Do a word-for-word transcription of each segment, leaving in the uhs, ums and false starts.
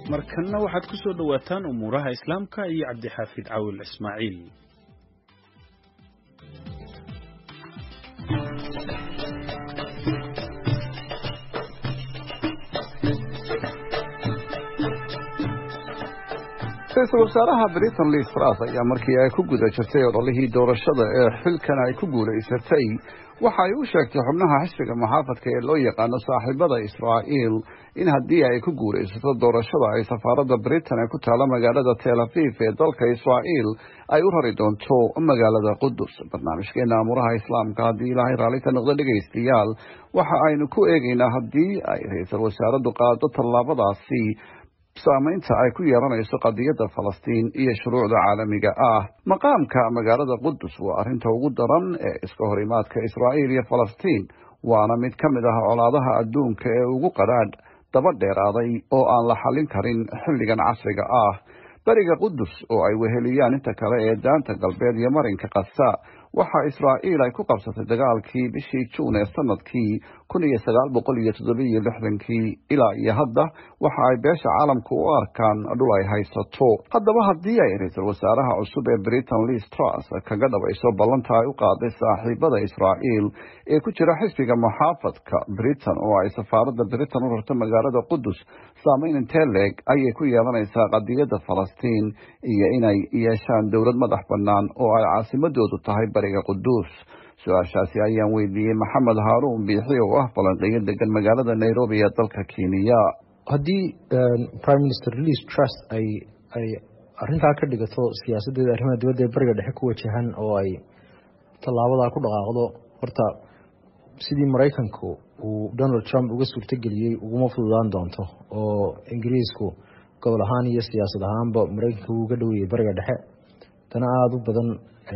markana waxaad ku soo dhawaataan umuuraha islaamka iyo cabdixaafid caawil ismaaciil. ra-iisul wasaaraha Britain Liz Truss ayaa markii ay ku guda jirtay ololihii doorashada ee xilkan ay ku guulaysatay waxa ay u sheegtay xubnaha xisbiga muxaafadka ee loo yaqaano saaxiibada Israa'iil in haddii ay ku guulaysato doorashada ay safaaradda Britain ee ku taala magaalada Tel Aviv ee dalka Israa'iil ay u rari doonto magaalada Qudus. barnaamijkeena amuraha islaamka haddii ilaahay raalli ka noqdo dhegaystayaal waxa aynu ku eegaynaa haddii ay ra-iisul wasaaraddu qaado tallaabadaasi saamaynta ay ku yeelanayso qadiyadda Falastiin iyo shuruucda caalamiga ah. maqaamka magaalada Qudus waa arrinta ugu daran ee iska horimaadka Israa'iil iyo Falastiin, waana mid ka mid ah colaadaha adduunka ee ugu qadhaadh daba dheeraaday oo aan la xallin karin xilligan casriga ah. bariga Qudus oo ay weheliyaan inta kale ee daanta galbeed iyo marinka Qasa waxa Israa'iil ay ku qabsatay dagaalkii bishii Juun ee sanadkii kun iyo sagaal boqol iyo toddoba iyo lixdan-kii ilaa iyo hadda waxa ay beesha caalamku u arkaan dhul ay haysato. haddaba haddii ay ra-iisul wasaaraha cusub ee Britain Liz Truss kaga dhabayso ballanta ay u qaaday saaxiibada Israa'iil ee ku jira xisbiga muxaafadka Britain oo ay safaaradda Britain u rarto magaalada Qudus, saamayn intee leeg ayay ku yeelanaysaa qadiyadda Falastiin iyo inay yeeshaan dowlad madax bannaan oo ay caasimadoodu tahay bariga Qudus? su-aashaasi ayaan weydiiyey Maxamed Haaruun Biixi oo ah falanqeeyo degan magaalada Nairobi ee dalka Kenya. haddii Prime Minister Liz Truss ay ay arrintaa ka dhigato siyaasadeeda arrimaha dibadda ee bariga dhexe ku wajahan oo ay tallaabadaa ku dhaqaaqdo, horta sidii Maraykanku uu Donald Trump uga suurtageliyey uguma fududaan doonto, oo Ingiriisku gobol ahaan iyo siyaasad ahaanba Maraykanka uu uga dhoweeyey bariga dhexe tana aada u badan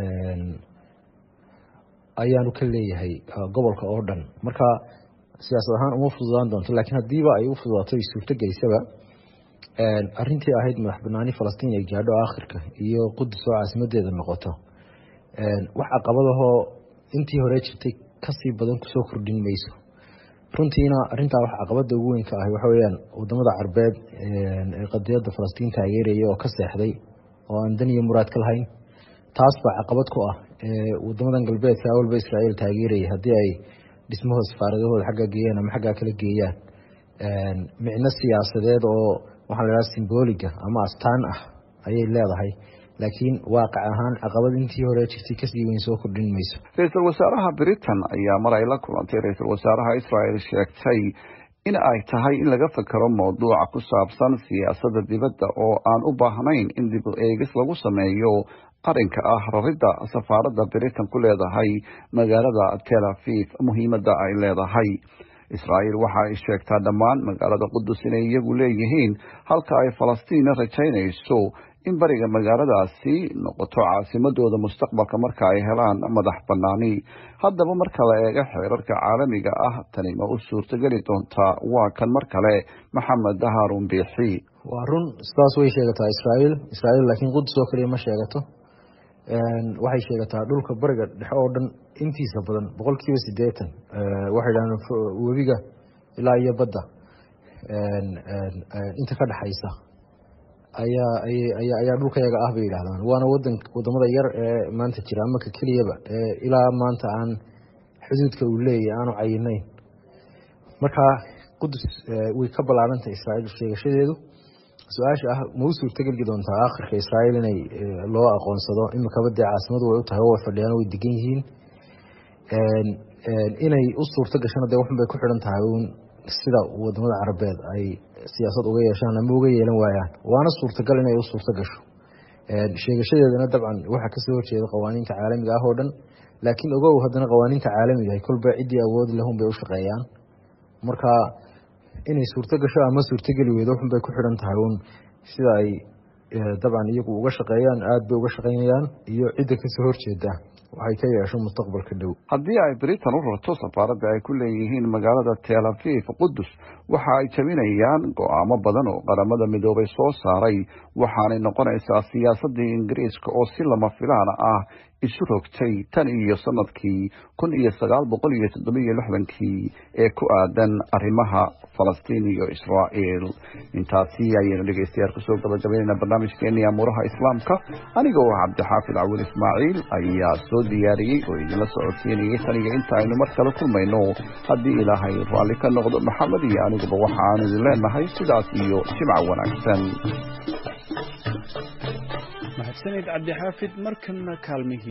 ayaanu ka leeyahay gobolka oo dhan. marka siyaasad ahaan uma fududaan doonto, laakiin haddiiba ay u fududaato ay suurtagelisaba arrintii ahayd madax banaani Falastiin ay gaadho aakhirka iyo Qudus oo caasimadeeda noqoto, wax caqabadahoo intii hore jirtay kasii badan kusoo kordhin mayso. runtiina arrintaa wax caqabada ugu weyn ka ahi waxa weeyaan wadamada carbeed ee qadiyadda Falastiin taageeraya oo ka seexday oo aan dan iyo muraad ka lahayn. taas baa caqabad ku ah wadamadan galbeedka awalba Israa'iil taageeraya haddii ay dhismahooda safaaradahooda xagga geeyaan ama xagga kala geeyaan micno siyaasadeed oo waxaa la yidhaha simboliga ama astaan ah ayay leedahay, laakiin waaqac ahaan caqabad intii hore jirtay kasii weyn soo kordhin mayso. ra-iisul wasaaraha Britain ayaa mar ay la kulantay ra-iisul wasaaraha Israa'iil sheegtay in ay tahay in laga fakaro mowduuca ku saabsan siyaasadda dibadda oo aan u baahnayn in dib u eegis lagu sameeyo arrinka ah raridda safaaradda Britain ku leedahay magaalada Tel Aviv muhiimadda ay leedahay. Israa'iil waxa ay sheegtaa dhammaan magaalada Qudus inay iyagu leeyihiin, halka ay Falastiin rajaynayso in bariga magaaladaasi noqoto caasimadooda mustaqbalka marka ay helaan madax bannaani. haddaba marka la eego xeerarka caalamiga ah tani ma u suurtageli doontaa? waa kan mar kale Maxamed Haaruun Biixi. waa run sidaas way sheegataa Israa'iil Israa'iil laakiin Qudus oo kaliya ma sheegato. waxay sheegataa dhulka bariga dhexe oo dhan intiisa badan boqolkiiba siddeetan waxay dhahaan webiga ilaa iyo badda inta ka dhaxaysa ayaa ayaa ayaa dhulkayaga ah bay yidhaahdaan. waana wadan wadamada yar ee maanta jira ama ka keliyaba ee ilaa maanta aan xuduudka uu leeyahay aanu cayinayn. marka Qudus way ka ballaarantahay Israa'iil sheegashadeedu. su-aasha ah ma u suurtageli doontaa aakhirka Israa'iil inay loo aqoonsado imikaba dee caasimadu way u tahay oo way fadhiyaan way degan yihiin, inay u suurto gashana dee waxun bay ku xidhan tahay uun sida wadamada carabeed ay siyaasad uga yeeshaan ama uga yeelan waayaan. waana suurtagal inay u suurto gasho. sheegashadeedana dabcan waxaa kasoo horjeeda qawaaniinta caalamiga ah oo dhan, laakiin ogow haddana qawaaniinta caalamiga ay kolba ciddii awood lahun bay u shaqeeyaan. marka inay suurto gasho ama suurtogeli weydo waxun bay ku xidhan tahay uun sida ay dabcan iyagu uga shaqeeyaan, aada bay uga shaqeynayaan, iyo cidda kasoo horjeeda waxay ka yeesho mustaqbalka dhow. haddii ay Britain u rarto safaaradda ay ku leeyihiin magaalada Tel Aviv Qudus waxa ay jabinayaan go'aamo badan oo qaramada midoobay soo saaray, waxaanay noqonaysaa siyaasaddii Ingiriiska oo si lama filaan ah isu rogtay tan iyo sanadkii kun iyo sagaal boqol iyo toddoba iyo lixdankii ee ku aadan arrimaha falastiin iyo israa'iil. intaasi ayaynu dhegeystayaal kusoo gabagabaynayna barnaamijkeennii amuuraha islaamka. aniga oo cabdixaafid cawil ismaaciil ayaa soo diyaariyey oo idinla socodsiinayay tan iyo inta aynu mar kale kulmayno haddii ilaahay raalli ka noqdo. maxamed iyo aniguba waxaanu idin leenahay sidaas iyo jimca wanaagsan. mahadsanid cabdixaafid. markana kaalmihii